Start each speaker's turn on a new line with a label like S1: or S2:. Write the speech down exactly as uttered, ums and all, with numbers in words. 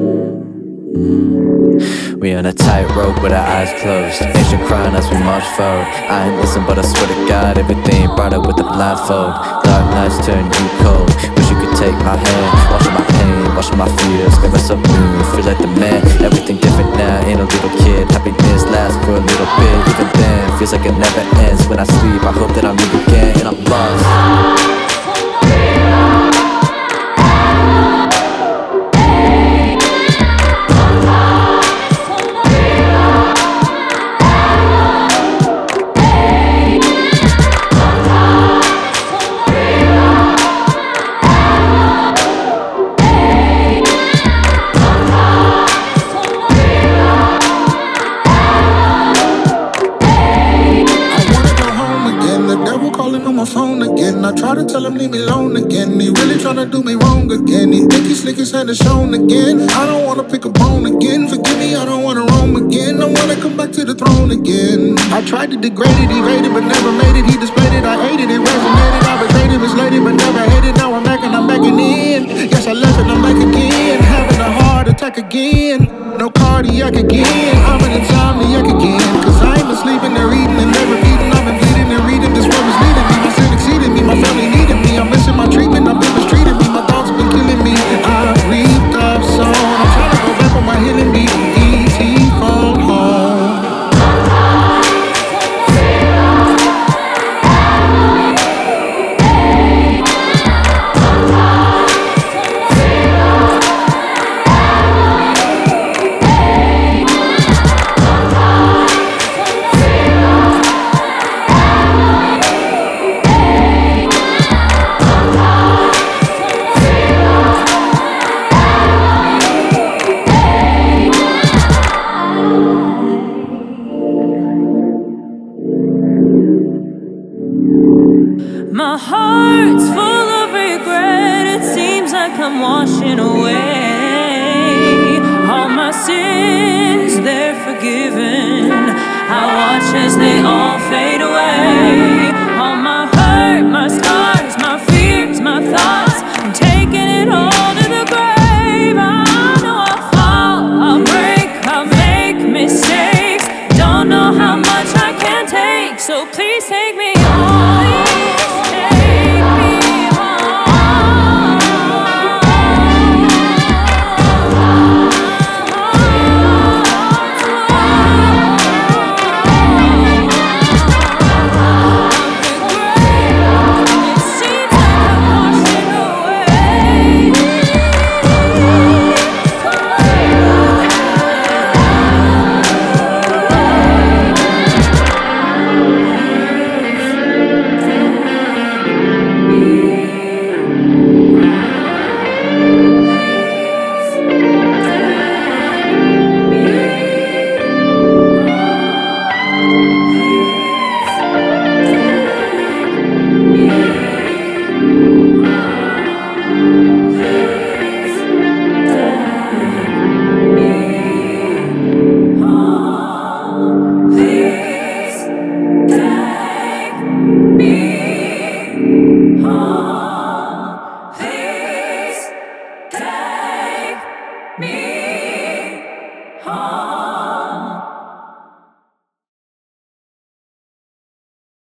S1: We on a tightrope with our eyes closed, ancient crying as we march forward. I ain't listen, but I swear to God, everything brought up with the blindfold. Dark nights turn you cold. Wish you could take my hand, washing my pain, washing my fears. Never so new, feel like the man. Everything different now, ain't a little kid. Happiness lasts for a little bit, even then feels like it never ends. When I sleep, I hope that I'm you again, and I'm lost.
S2: On my phone again, I try to tell him leave me alone again. He really tryna do me wrong again. He think he slick, his hand is shown again. I don't wanna pick a bone again. Forgive me, I don't wanna roam again. I wanna come back to the throne again. I tried to degrade it, evade it, but never made it. He displayed it, I hated it, resonated. I betrayed it, mislaid it, but never hated. Now I'm back and I'm backing in. Yes, I left and I'm back again. Having a heart attack again. No cardiac again. I'm an insomniac again. Cause I ain't been sleeping and reading and never eating. I've been bleeding and reading. This world is leading me. My sin exceeded me. My family needed me. I'm missing my treatment. I've been mistreated me. My thoughts been killing me. I breathed up so I'm trying to go back on my healing beat. E T phone home.
S3: My heart's full of regret. It seems like I'm washing away all my sins, they're forgiven. I watch as they all fade away. All my hurt, my scars, my fears, my thoughts, I'm taking it all to the grave. I know I'll fall, I'll break, I'll make mistakes. Don't know how much I can take, so please take me home. Please take me home.